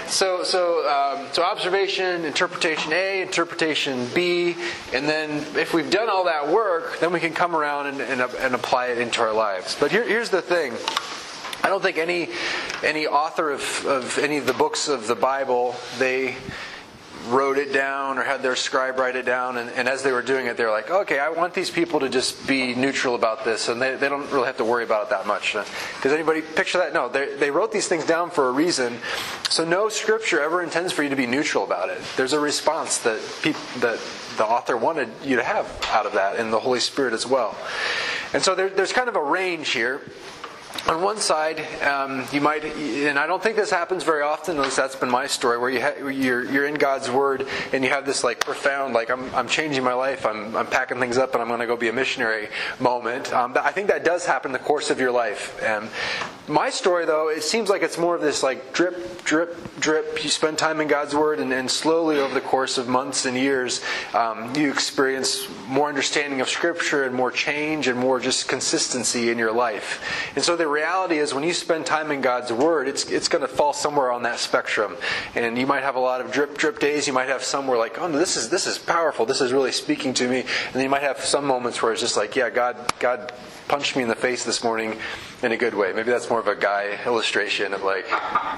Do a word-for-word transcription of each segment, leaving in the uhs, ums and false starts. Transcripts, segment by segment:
so so um, so observation, interpretation A, interpretation B, and then if we've done all that work, then we can come around and, and, and apply it into our lives. But here, here's the thing. I don't think any any author of, of any of the books of the Bible, they wrote it down or had their scribe write it down, and, and as they were doing it, they were like, okay, I want these people to just be neutral about this, and they, they don't really have to worry about it that much. Does anybody picture that? No, they, they wrote these things down for a reason. So no scripture ever intends for you to be neutral about it. There's a response that peop, that the author wanted you to have out of that, and the Holy Spirit as well. And so there, there's kind of a range here. On one side, um, you might, and I don't think this happens very often, at least that's been my story, where you ha- you're, you're in God's Word and you have this like profound, like I'm, I'm changing my life, I'm, I'm packing things up and I'm going to go be a missionary moment. Um, I think that does happen in the course of your life. And my story, though, it seems like it's more of this like drip, drip, drip. You spend time in God's Word, and, and slowly over the course of months and years, um, you experience more understanding of Scripture and more change and more just consistency in your life. And so the reality is, when you spend time in God's Word, it's it's going to fall somewhere on that spectrum. And you might have a lot of drip, drip days. You might have some where like, oh, no, this is this is powerful. This is really speaking to me. And then you might have some moments where it's just like, yeah, God, God punched me in the face this morning in a good way. Maybe that's more of a guy illustration of like.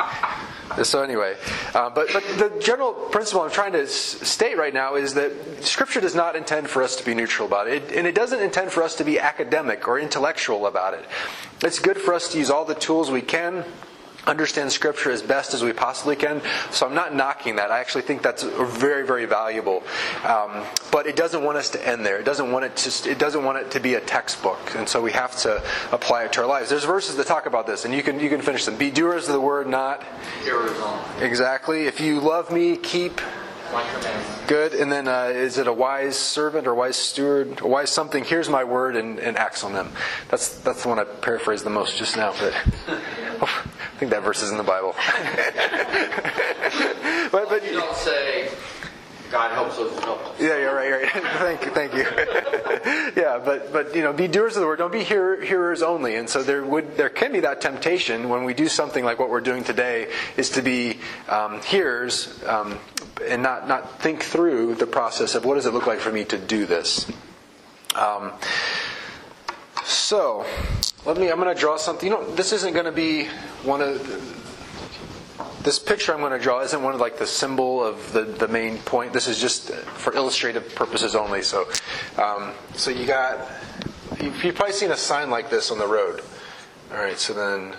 So anyway, uh, but but the general principle I'm trying to s- state right now is that Scripture does not intend for us to be neutral about it, it, and it doesn't intend for us to be academic or intellectual about it. It's good for us to use all the tools we can, understand Scripture as best as we possibly can. So I'm not knocking that. I actually think that's very, very valuable. Um, but it doesn't want us to end there. It doesn't want it to. It doesn't want it to be a textbook. And so we have to apply it to our lives. There's verses that talk about this, and you can you can finish them. Be doers of the word, not hearers only. Exactly. If you love me, keep. Good. And then uh, is it a wise servant or wise steward? A wise something? Here's my word and, and acts on them. That's that's the one I paraphrased the most just now. But oh, I think that verse is in the Bible. but but you don't say God helps those who help us. Yeah, you're right. You're right. thank you. Thank you. yeah, but but you know, be doers of the word. Don't be hear, hearers only. And so there would there can be that temptation when we do something like what we're doing today, is to be um, hearers um, and not not think through the process of what does it look like for me to do this. Um, so let me. I'm going to draw something. You know, this isn't going to be one of. The, This picture I'm going to draw isn't one of like the symbol of the, the main point. This is just for illustrative purposes only. So, um, so you got you've, you've probably seen a sign like this on the road. All right. So then,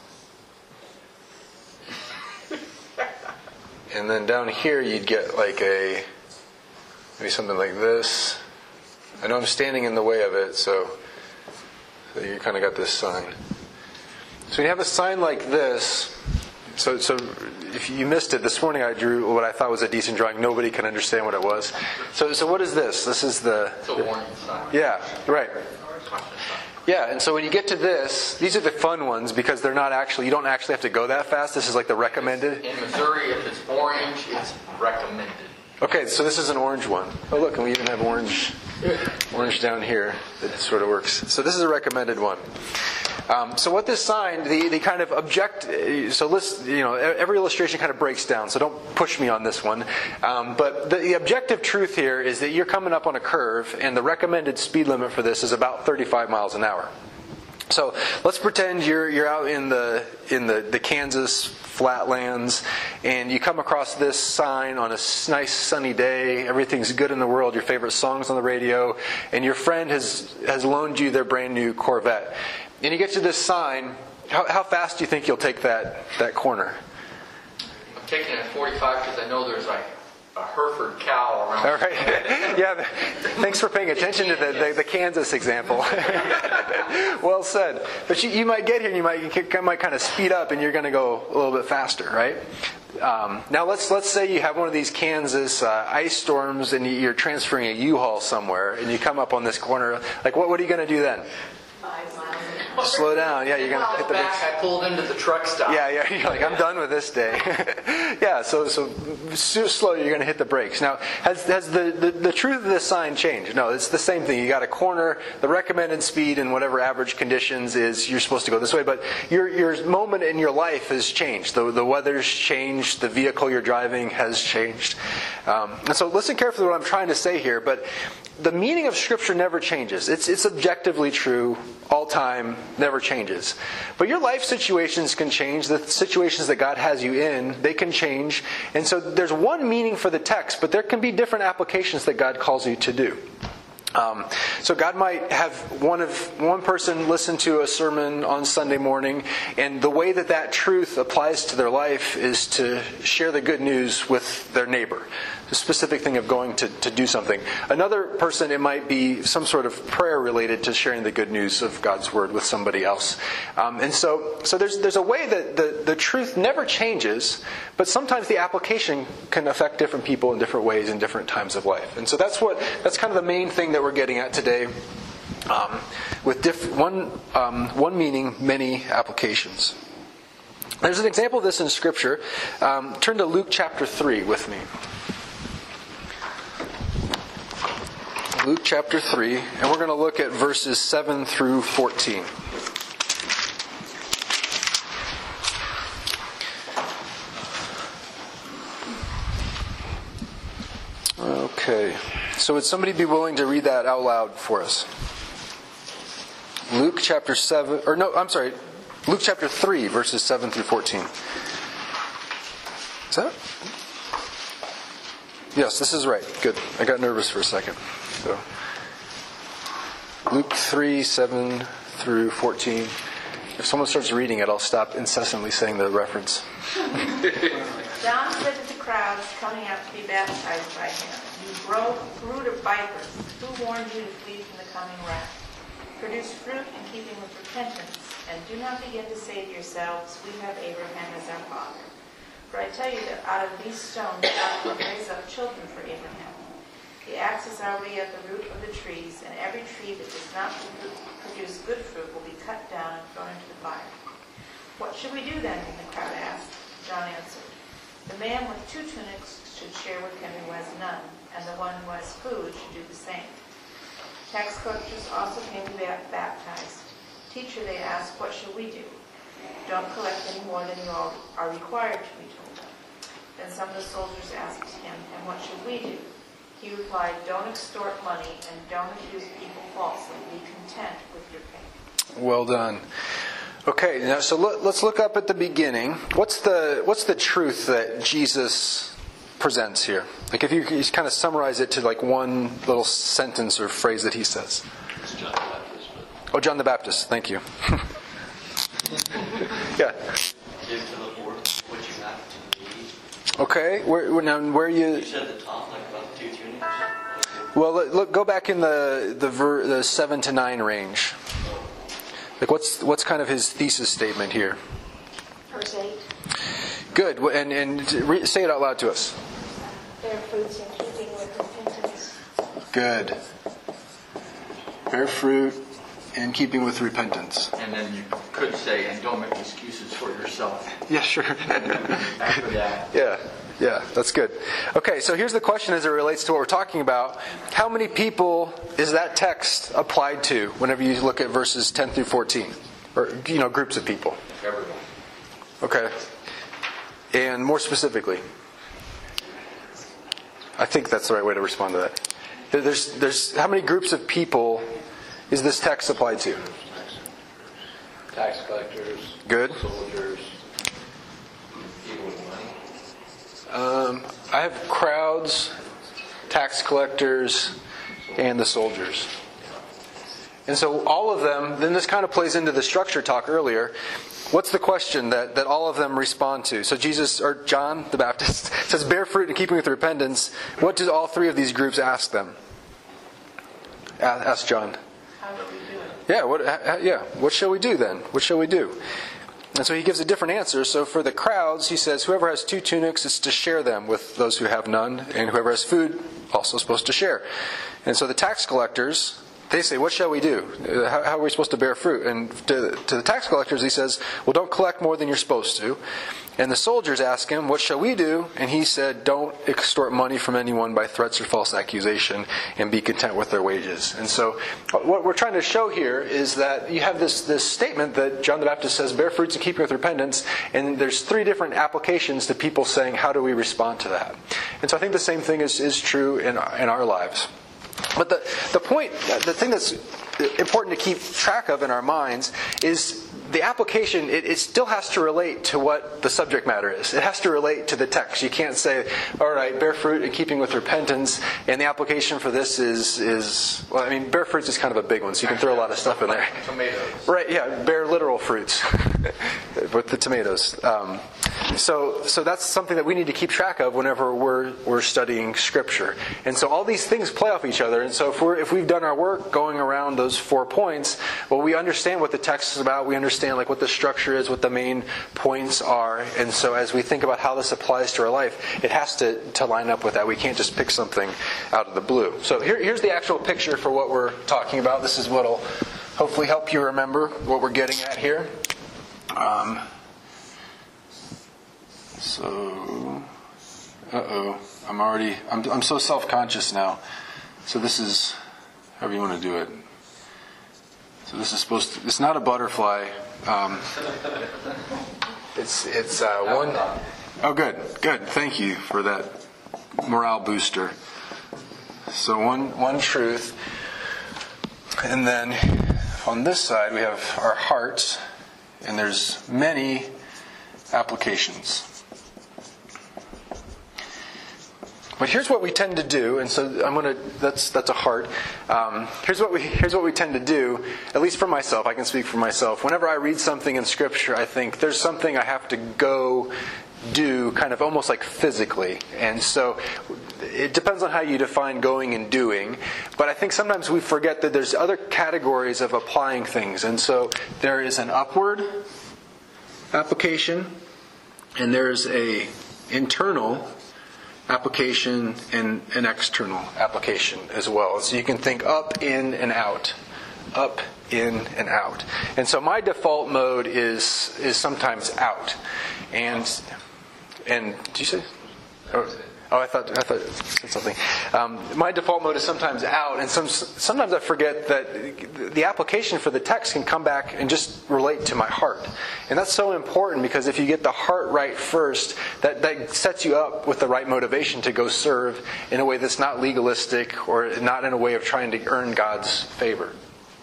and then down here you'd get like a maybe something like this. I know I'm standing in the way of it, so, so you kind of got this sign. So when you have a sign like this. So, so if you missed it, this morning I drew what I thought was a decent drawing. Nobody can understand what it was. So, so what is this? This is the... It's a warning sign. Yeah, right. Yeah, and so when you get to this, these are the fun ones because they're not actually, you don't actually have to go that fast. This is like the recommended. In Missouri, if it's orange, it's recommended. Okay, so this is an orange one. Oh, look, and we even have orange, orange down here that sort of works. So this is a recommended one. Um, so what this sign, the, the kind of object, so list, you know, every illustration kind of breaks down, so don't push me on this one. Um, but the, the objective truth here is that you're coming up on a curve, and the recommended speed limit for this is about thirty-five miles an hour. So let's pretend you're you're out in the in the, the Kansas flatlands, and you come across this sign on a nice sunny day. Everything's good in the world. Your favorite song's on the radio, and your friend has has loaned you their brand new Corvette. And you get to this sign. How, how fast do you think you'll take that that corner? I'm taking it at forty-five because I know there's like a Hereford cow around. All right. Yeah. Thanks for paying attention to the, the, the Kansas example. Well said. But you, you might get here and you might you might kind of speed up and you're going to go a little bit faster, right? Um, now let's let's say you have one of these Kansas uh, ice storms and you're transferring a U-Haul somewhere and you come up on this corner. Like what what are you going to do then? Five miles an slow down. Yeah, you're going to hit the brakes. back, I pulled into the truck stop. Yeah, yeah, you're like, I'm done with this day. yeah, so so so slow, you're going to hit the brakes. Now, has has the, the, the truth of this sign changed? No, it's the same thing. You got a corner, the recommended speed in whatever average conditions is you're supposed to go this way, but your your moment in your life has changed. The, the weather's changed, the vehicle you're driving has changed. Um, and so listen carefully to what I'm trying to say here, but the meaning of Scripture never changes. It's it's objectively true, all time, never changes. But your life situations can change. The situations that God has you in, they can change. And so there's one meaning for the text, but there can be different applications that God calls you to do. Um, so God might have one of one person listen to a sermon on Sunday morning, and the way that that truth applies to their life is to share the good news with their neighbor. The specific thing of going to, to do something. Another person, it might be some sort of prayer related to sharing the good news of God's Word with somebody else. Um, and so, so there's there's a way that the, the truth never changes, but sometimes the application can affect different people in different ways in different times of life. And so that's what that's kind of the main thing that we're getting at today. Um, with diff- one um, one meaning, many applications. There's an example of this in Scripture. Um, turn to Luke chapter three with me. Luke chapter three, and we're going to look at verses seven through fourteen. Okay, so would somebody be willing to read that out loud for us? Luke chapter seven, or no, I'm sorry, Luke chapter three, verses seven through fourteen. Is that it? Yes, this is right. Good. I got nervous for a second. So, Luke three, seven through fourteen. If someone starts reading it, I'll stop incessantly saying the reference. John said to the crowds coming out to be baptized by him, "You brood brood of vipers, who warned you to flee from the coming wrath? Produce fruit in keeping with repentance, and do not begin to say to yourselves, 'We have Abraham as our father.' For I tell you that out of these stones God will raise up children for Abraham. The axe is already at the root of the trees, and every tree that does not produce good fruit will be cut down and thrown into the fire. What should we do then?" the crowd asked. John answered, "The man with two tunics should share with him who has none, and the one who has food should do the same." Tax collectors also came to be baptized. "Teacher," they asked, "what shall we do?" "Don't collect any more than you all are required to," he told them. Then some of the soldiers asked him, "And what should we do?" He replied, "Don't extort money and don't accuse people falsely. Be content with your pay." Well done. Okay, now so let, let's look up at the beginning. What's the what's the truth that Jesus presents here? Like if you, you kind of summarize it to like one little sentence or phrase that he says. It's John the Baptist. But... Oh, John the Baptist. Thank you. Yeah. Give to the poor what you have to eat. Okay. Where, where now? Where you? You said the top, like about the two tunics. Well, look. Go back in the the, ver, the seven to nine range. Like, what's what's kind of his thesis statement here? Verse eight. Good. And and re, say it out loud to us. Bear fruits in keeping with repentance. Good. Bear fruit in keeping with repentance. And then you could say, "And don't make excuses for yourself." Yeah, sure. After that. Yeah, yeah, that's good. Okay, so here's the question as it relates to what we're talking about. How many people is that text applied to whenever you look at verses ten through fourteen? Or, you know, groups of people. Everyone. Okay. And more specifically? I think that's the right way to respond to that. There's, there's, how many groups of people is this text applied to? Tax collectors. Good. Soldiers. People with money. Um, I have crowds, tax collectors, and the soldiers. And so all of them, then this kind of plays into the structure talk earlier. What's the question that, that all of them respond to? So Jesus, or John the Baptist, says, "Bear fruit in keeping with repentance." What do all three of these groups ask them? Ask John. How do we do it? Yeah, what, yeah. What shall we do then? What shall we do? And so he gives a different answer. So for the crowds, he says, whoever has two tunics is to share them with those who have none, and whoever has food also is supposed to share. And so the tax collectors, they say, what shall we do? Uh, How, how are we supposed to bear fruit? And to, to the tax collectors, he says, well, don't collect more than you're supposed to. And the soldiers ask him, what shall we do? And he said, don't extort money from anyone by threats or false accusation, and be content with their wages. And so what we're trying to show here is that you have this, this statement that John the Baptist says, bear fruits in keeping with repentance. And there's three different applications to people saying, how do we respond to that? And so I think the same thing is, is true in, in our lives. But the, the point, the thing that's important to keep track of in our minds is the application, it, it still has to relate to what the subject matter is. It has to relate to the text. You can't say, all right, bear fruit in keeping with repentance, and the application for this is, is well, I mean, bear fruits is kind of a big one, so you can throw a lot of stuff in there. Tomatoes. Right, yeah, bear literal fruits with the tomatoes. Um, so so that's something that we need to keep track of whenever we're we're studying Scripture. And so all these things play off each other. And so if we're if we've done our work going around those four points, well, we understand what the text is about. We understand like what the structure is, what the main points are. And so as we think about how this applies to our life, it has to, to line up with that. We can't just pick something out of the blue. So here, here's the actual picture for what we're talking about. This is what will hopefully help you remember what we're getting at here. Um, so, uh-oh, I'm already, I'm, I'm so self-conscious now. So this is, however you want to do it. So this is supposed to, it's not a butterfly. Um, it's, it's uh, one, oh good, good, thank you for that morale booster. So one, one truth. And then on this side we have our hearts, and there's many applications. But here's what we tend to do, and so I'm going to. That's that's a heart. Um, here's what we here's what we tend to do. At least for myself, I can speak for myself. Whenever I read something in Scripture, I think there's something I have to go do, kind of almost like physically. And so it depends on how you define going and doing. But I think sometimes we forget that there's other categories of applying things, and so there is an upward application, and there's a internal application and an external application as well. So you can think up, in, and out. Up, in, and out. And so my default mode is is sometimes out. And and did you say? Oh, oh I thought I thought you said something. Um, my default mode is sometimes out, and some sometimes I forget that the application for the text can come back and just relate to my heart. And that's so important, because if you get the heart right first, that, that sets you up with the right motivation to go serve in a way that's not legalistic or not in a way of trying to earn God's favor.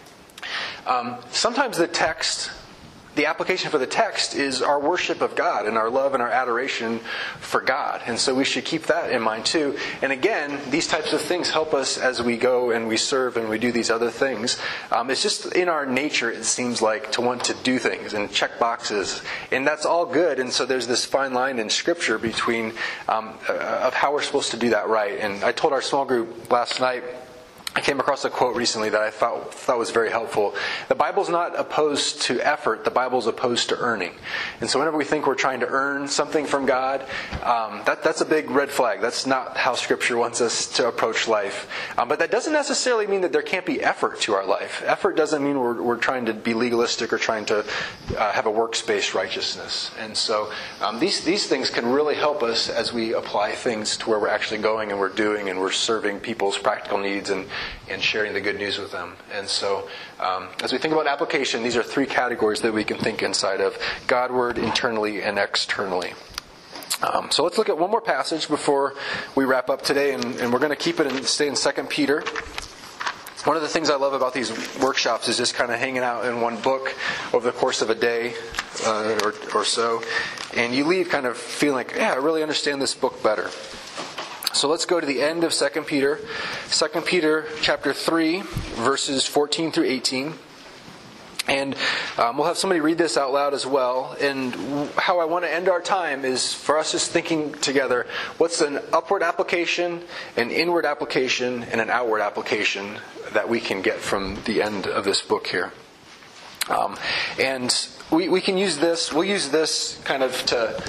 Um, sometimes the text, the application for the text is our worship of God and our love and our adoration for God. And so we should keep that in mind too. And again, these types of things help us as we go and we serve and we do these other things. Um, it's just in our nature, it seems like, to want to do things and check boxes. And that's all good. And so there's this fine line in Scripture between um, uh, of how we're supposed to do that right. And I told our small group last night, I came across a quote recently that I thought, thought was very helpful. The Bible's not opposed to effort. The Bible's opposed to earning. And so whenever we think we're trying to earn something from God, um, that, that's a big red flag. That's not how Scripture wants us to approach life. Um, but that doesn't necessarily mean that there can't be effort to our life. Effort doesn't mean we're, we're trying to be legalistic or trying to uh, have a works-based righteousness. And so um, these, these things can really help us as we apply things to where we're actually going and we're doing and we're serving people's practical needs and and sharing the good news with them. And so um, as we think about application, these are three categories that we can think inside of: Godward, internally, and externally. Um, so let's look at one more passage before we wrap up today, and, and we're going to keep it and stay in Second Peter. One of the things I love about these workshops is just kind of hanging out in one book over the course of a day uh, or, or so, and you leave kind of feeling like, yeah, I really understand this book better. So let's go to the end of Second Peter. Second Peter chapter three, verses fourteen through eighteen. And um, we'll have somebody read this out loud as well. And how I want to end our time is for us just thinking together, what's an upward application, an inward application, and an outward application that we can get from the end of this book here. Um, and we, we can use this, we'll use this kind of to...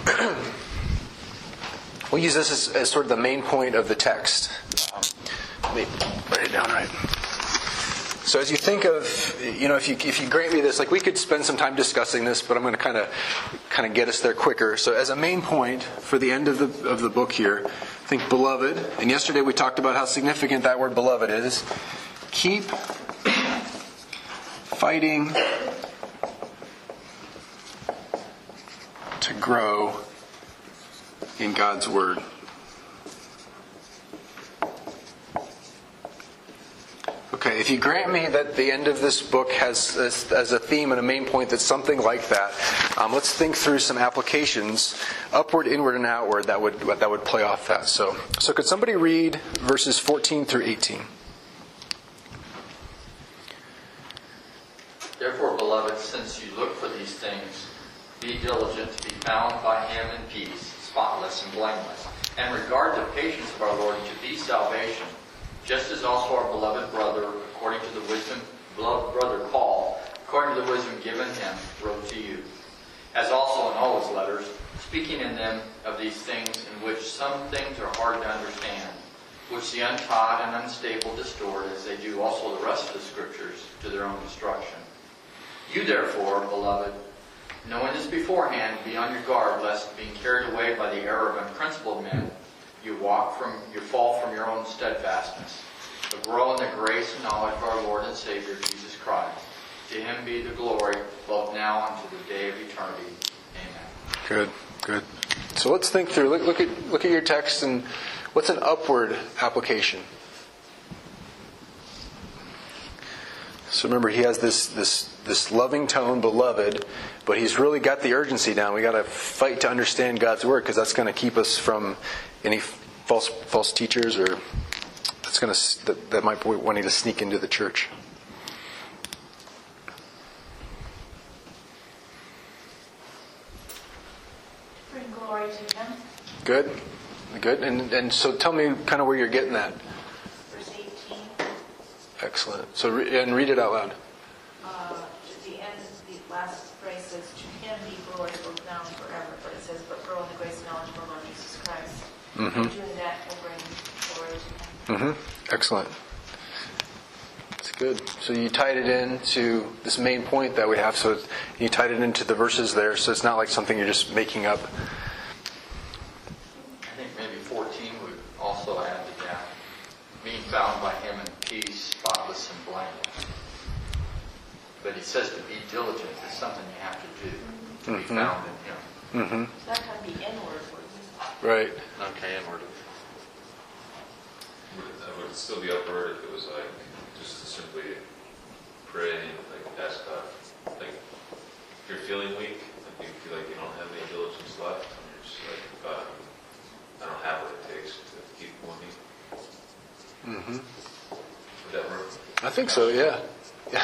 We'll use this as, as sort of the main point of the text. Um, let me write it down right. So as you think of, you know, if you if you grant me this, like we could spend some time discussing this, but I'm going to kind of kind of get us there quicker. So as a main point for the end of the of the book here, think beloved. And yesterday we talked about how significant that word beloved is. Keep fighting to grow in God's Word. Okay, if you grant me that the end of this book has as, as a theme and a main point that's something like that, um, let's think through some applications, upward, inward, and outward, that would that would play off that. So, so could somebody read verses fourteen through eighteen? Therefore, beloved, since you look for these things, be diligent to be found by Him in peace, spotless and blameless, and regard the patience of our Lord to be salvation, just as also our beloved brother, according to the wisdom, beloved brother Paul, according to the wisdom given him, wrote to you. As also in all his letters, speaking in them of these things in which some things are hard to understand, which the untaught and unstable distort, as they do also the rest of the Scriptures, to their own destruction. You therefore, beloved, knowing this beforehand, be on your guard, lest being carried away by the error of unprincipled men, you walk from, you fall from your own steadfastness. But grow in the grace and knowledge of our Lord and Savior, Jesus Christ. To Him be the glory, both now and to the day of eternity. Amen. Good, good. So let's think through. Look, look at look at your text, and what's an upward application? So remember, he has this this this loving tone, beloved, but he's really got the urgency down. We got to fight to understand God's Word, because that's going to keep us from any false false teachers, or that's going to that, that might be wanting to sneak into the church. Bring glory to Him. Good, good. And and so tell me kind of where you're getting that. Verse eighteen. Excellent. So re- and read it out loud. Uh, at the end, the last phrase says, "To Him be glory both now and forever." But it says, "But grow in the grace and knowledge of our Lord Jesus Christ." Mm-hmm. Doing that will bring glory to Him. Mm-hmm. Excellent. That's good. So you tied it into this main point that we have. So you tied it into the verses there. So it's not like something you're just making up. I think maybe fourteen would also add to that. Being found by Him in peace, spotless and blameless. But he says to be diligent is something you have to do. To be Mm-hmm. found in Him. Mm-hmm. So that can be inward, wouldn't it? Right. Okay, inward. Would it, uh, would it still be upward if it was like just to simply pray and like ask God, like if you're feeling weak, like you feel like you don't have any diligence left, and you're just like, God, I don't have what it takes to keep moving. Mm-hmm. Would that work? I think so. Yeah. Yeah.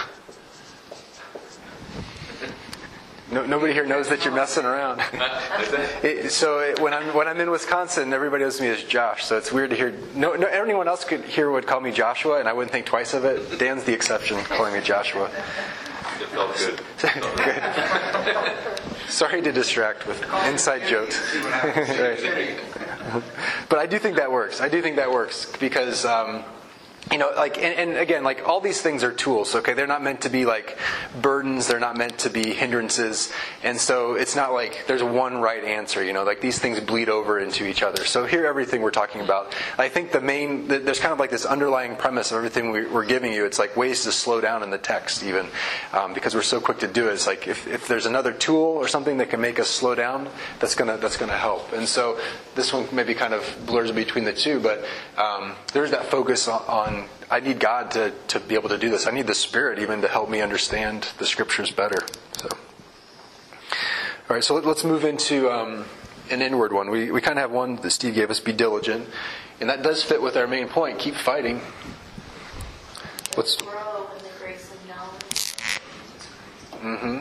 No, nobody here knows that you're messing around. It, so it, when I'm when I'm in Wisconsin, everybody knows me as Josh. So it's weird to hear. No, no, anyone else could here would call me Joshua, and I wouldn't think twice of it. Dan's the exception, calling me Joshua. It felt good. Good. Sorry to distract with inside jokes. Right. But I do think that works. I do think that works because. Um, You know, like, and, and again, like, all these things are tools, okay? They're not meant to be, like, burdens. They're not meant to be hindrances. And so it's not like there's one right answer, you know? Like, these things bleed over into each other. So here, everything we're talking about, I think the main, there's kind of like this underlying premise of everything we, we're giving you. It's like ways to slow down in the text, even, um, because we're so quick to do it. It's like if, if there's another tool or something that can make us slow down, that's gonna that's gonna help. And so this one maybe kind of blurs between the two, but um, there's that focus on, on I need God to, to be able to do this. I need the Spirit even to help me understand the Scriptures better. So, all right. So let, let's move into um, an inward one. We we kind of have one that Steve gave us: be diligent, and that does fit with our main point. Keep fighting. What's grow in the grace and knowledge. mm-hmm.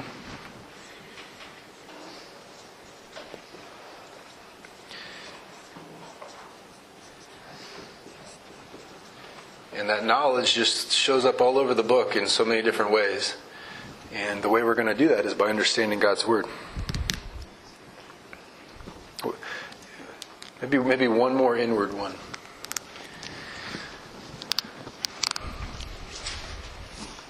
And that knowledge just shows up all over the book in so many different ways. And the way we're going to do that is by understanding God's Word. Maybe maybe one more inward one.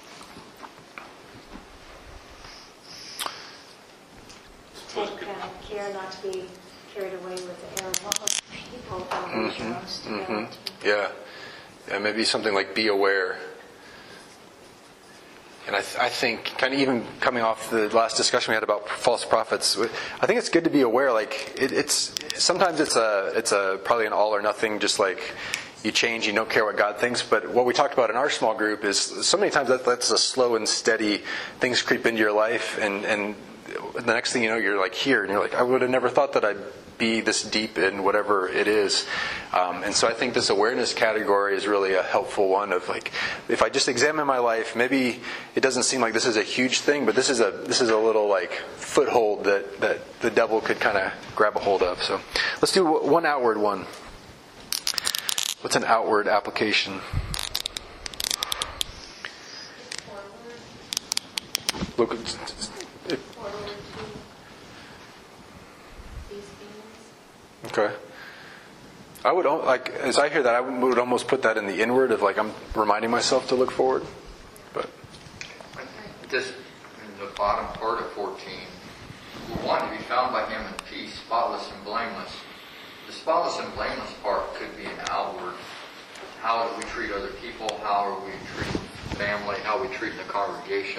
he wants to go Mm-hmm. into. Yeah. Yeah, maybe something like be aware. And I, th- I think, kind of even coming off the last discussion we had about false prophets, I think it's good to be aware. Like it, it's sometimes it's a it's a probably an all or nothing. Just like you change, you don't care what God thinks. But what we talked about in our small group is so many times that that's a slow and steady. Things creep into your life, and and the next thing you know, you're like here, and you're like, I would have never thought that I'd be this deep in whatever it is. Um, and so I think this awareness category is really a helpful one of like, if I just examine my life, maybe it doesn't seem like this is a huge thing, but this is a this is a little like foothold that, that the devil could kind of grab a hold of. So let's do one outward one. What's an outward application? Look, Forward to these things. okay. I would al- like as I hear that, I would almost put that in the inward of like I'm reminding myself to look forward. But Just in the bottom part of fourteen, we want to be found by him in peace, spotless and blameless. The spotless and blameless part could be an outward. How do we treat other people? How are we treating family? How are we treating the congregation?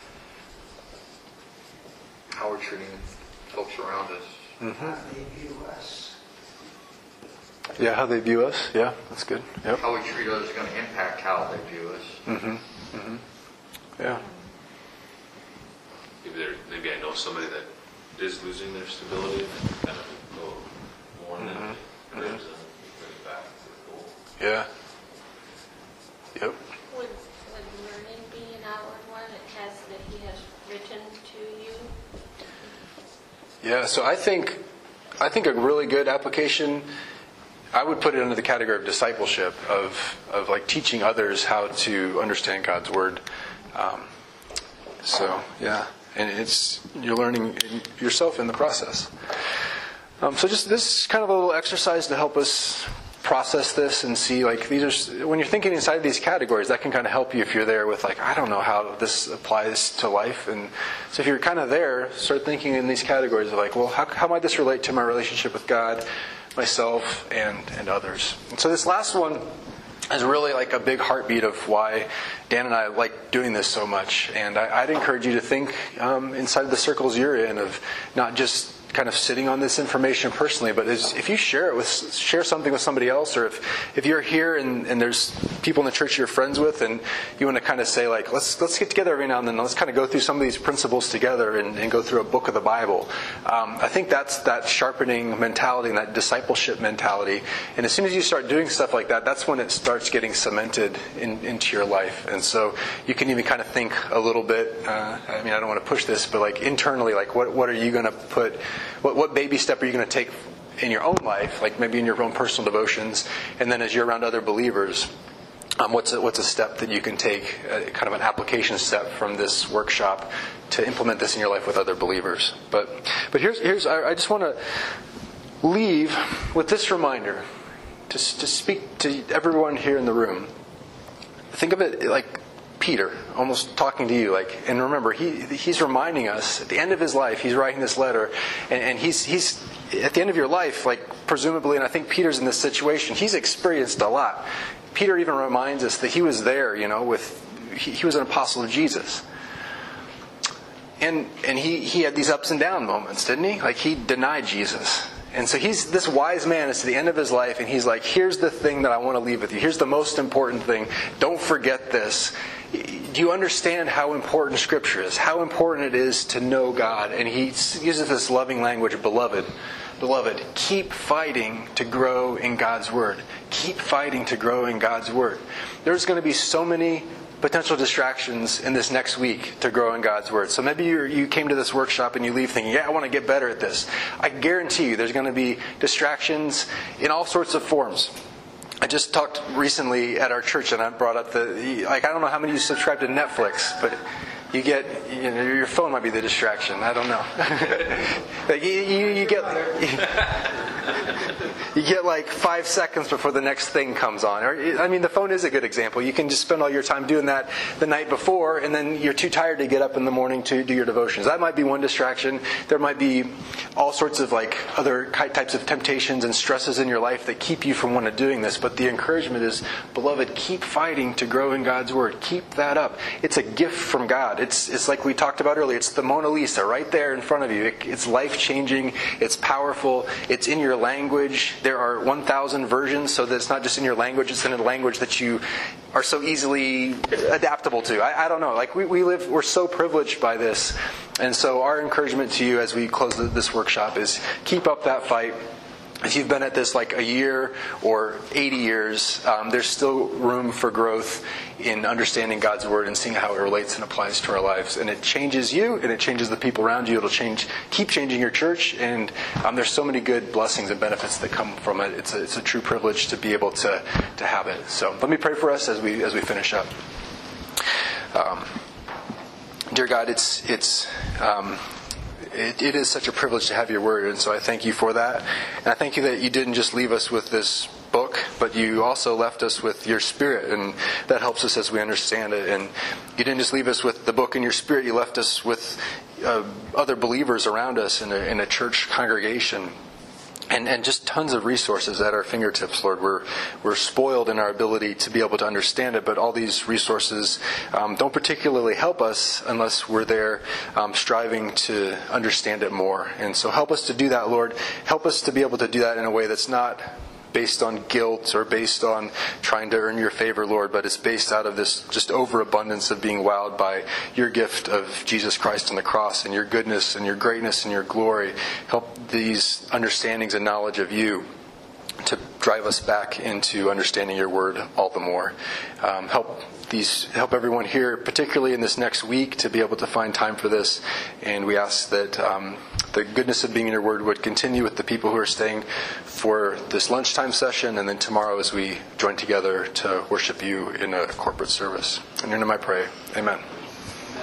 How are we treating folks around us? mm-hmm. They view us. Yeah, how they view us. Yeah, that's good. Yep. How we treat others is going to impact how they view us. Mm-hmm. Mm-hmm. Yeah. Maybe, there, maybe I know somebody that is losing their stability and kind of go warn them, Mhm. encourage them, bring it back to the goal. Yeah. Yep. Would, would learning be an outward one? It has that he has written to you. Yeah. So I think, I think a really good application, I would put it under the category of discipleship, of of like teaching others how to understand God's word. Um, so yeah, and it's you're learning yourself in the process. Um, so just this is kind of a little exercise to help us process this and see like these are when you're thinking inside of these categories, that can kind of help you if you're there with like I don't know how this applies to life. And so if you're kind of there, start thinking in these categories of like, well, how, how might this relate to my relationship with God, myself, and and others. And so this last one is really like a big heartbeat of why Dan and I like doing this so much. And I, I'd encourage you to think um, inside the circles you're in of not just kind of sitting on this information personally, but is, if you share it with share something with somebody else, or if if you're here and, and there's people in the church you're friends with, and you want to kind of say like let's let's get together every now and then, let's kind of go through some of these principles together and, and go through a book of the Bible. Um, I think that's that sharpening mentality and that discipleship mentality. And as soon as you start doing stuff like that, that's when it starts getting cemented in, into your life. And so you can even kind of think a little bit. Uh, I mean, I don't want to push this, but like internally, like what what are you going to put? What, what baby step are you going to take in your own life, like maybe in your own personal devotions, and then as you're around other believers, um, what's a, what's a step that you can take, uh, kind of an application step from this workshop to implement this in your life with other believers. But but here's here's I, I just want to leave with this reminder to to speak to everyone here in the room. Think of it like Peter, almost talking to you, like, and remember, he he's reminding us at the end of his life, he's writing this letter, and, and he's he's at the end of your life, like presumably, and I think Peter's in this situation. He's experienced a lot. Peter even reminds us that he was there, you know, with he, he was an apostle of Jesus, and and he he had these ups and down moments, didn't he? Like he denied Jesus. And so he's this wise man is to the end of his life, and he's like, here's the thing that I want to leave with you. Here's the most important thing. Don't forget this. Do you understand how important Scripture is? How important it is to know God? And he uses this loving language, beloved. Beloved, keep fighting to grow in God's Word. Keep fighting to grow in God's Word. There's going to be so many potential distractions in this next week to grow in God's Word. So maybe you you came to this workshop and you leave thinking, yeah, I want to get better at this. I guarantee you there's going to be distractions in all sorts of forms. I just talked recently at our church and I brought up the, like, I don't know how many of you subscribe to Netflix, but you get, you know, your phone might be the distraction. I don't know. Like you, you, you get, you get like five seconds before the next thing comes on. Or, I mean, the phone is a good example. You can just spend all your time doing that the night before, and then you're too tired to get up in the morning to do your devotions. That might be one distraction. There might be all sorts of like other ki- types of temptations and stresses in your life that keep you from one of doing this. But the encouragement is, beloved, keep fighting to grow in God's Word. Keep that up. It's a gift from God. It's it's like we talked about earlier. It's the Mona Lisa right there in front of you. It, it's life-changing. It's powerful. It's in your language. There are one thousand versions, so that it's not just in your language. It's in a language that you are so easily adaptable to. I, I don't know. Like we, we live, we're so privileged by this. And so our encouragement to you as we close this workshop is keep up that fight. If you've been at this like a year or eighty years, um, there's still room for growth in understanding God's Word and seeing how it relates and applies to our lives. And it changes you, and it changes the people around you. It'll change, keep changing your church, and um, there's so many good blessings and benefits that come from it. It's a, it's a true privilege to be able to to have it. So let me pray for us as we as we finish up. Um, dear God, it's it's. Um, It, it is such a privilege to have your word, and so I thank you for that. And I thank you that you didn't just leave us with this book, but you also left us with your Spirit, and that helps us as we understand it. And you didn't just leave us with the book and your Spirit, you left us with uh, other believers around us in a, in a church congregation. And, and just tons of resources at our fingertips, Lord. We're we're spoiled in our ability to be able to understand it, but all these resources um, don't particularly help us unless we're there um, striving to understand it more. And so help us to do that, Lord. Help us to be able to do that in a way that's not based on guilt or based on trying to earn your favor, Lord, but it's based out of this just overabundance of being wowed by your gift of Jesus Christ on the cross and your goodness and your greatness and your glory. Help these understandings and knowledge of you to drive us back into understanding your word all the more. Um, help these, help everyone here, particularly in this next week, to be able to find time for this. And we ask that um, the goodness of being in your word would continue with the people who are staying for this lunchtime session, and then tomorrow as we join together to worship you in a corporate service. In your name I pray. Amen.